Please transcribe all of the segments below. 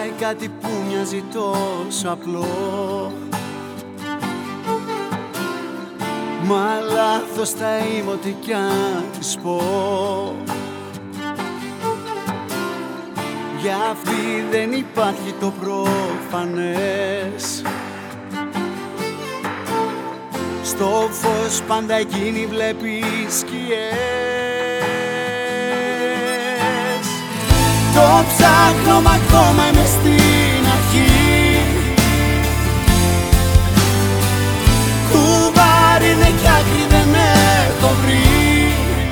ζητάει κάτι που μοιάζει τόσο απλό. Μα λάθος θα είμαι ό,τι κι αν της πω. Για αυτή δεν υπάρχει το προφανές. Στο φως πάντα εκείνη βλέπει σκιές. Το ψάχνω μα ακόμα είμαι στην αρχή. Κουβάρι είναι κι άκρη δεν έχω βρει.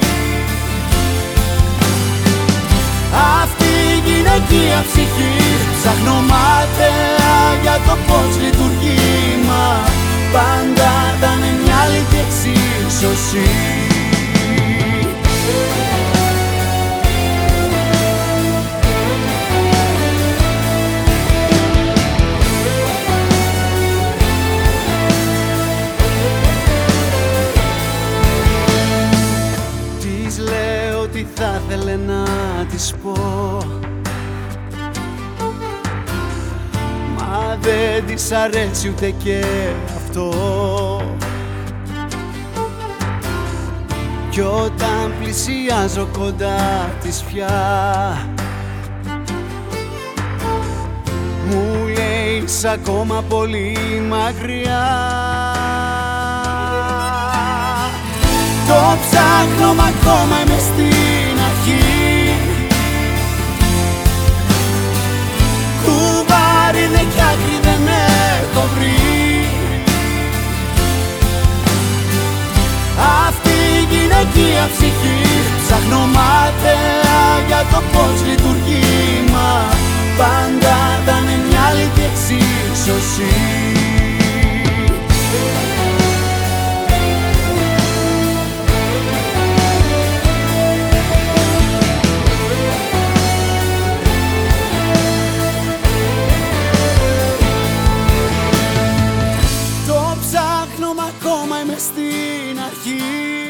Αυτή η γυναικεία ψυχή ψάχνω μάταια για το πώς λειτουργεί. Μα πάντα ήταν μια αλήθεια εξίσωση. Της λέω τι θα ήθελε να της πω, μα δεν της αρέσει ούτε και αυτό. Κι όταν πλησιάζω κοντά της πια, μου λέει είσαι ακόμα πολύ μακριά. Το ψάχνω μα ακόμα είμαι στην αρχή. Κουβάρι είναι κι άκρη δεν έχω βρει. Αυτή η γυναικεία ψυχή ψάχνω μάταια για το πώς λειτουργεί. Μα πάντα ήταν μια αλήθεια εξίσωση. Ακόμα είμαι στην αρχή.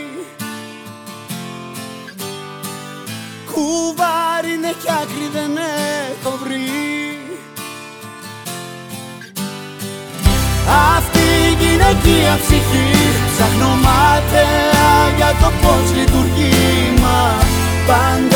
Κουβάρι είναι κι άκρη δεν έχω βρει. Αυτή η γυναικεία ψυχή ψάχνω μάταια για το πώς λειτουργεί. Μα πάντα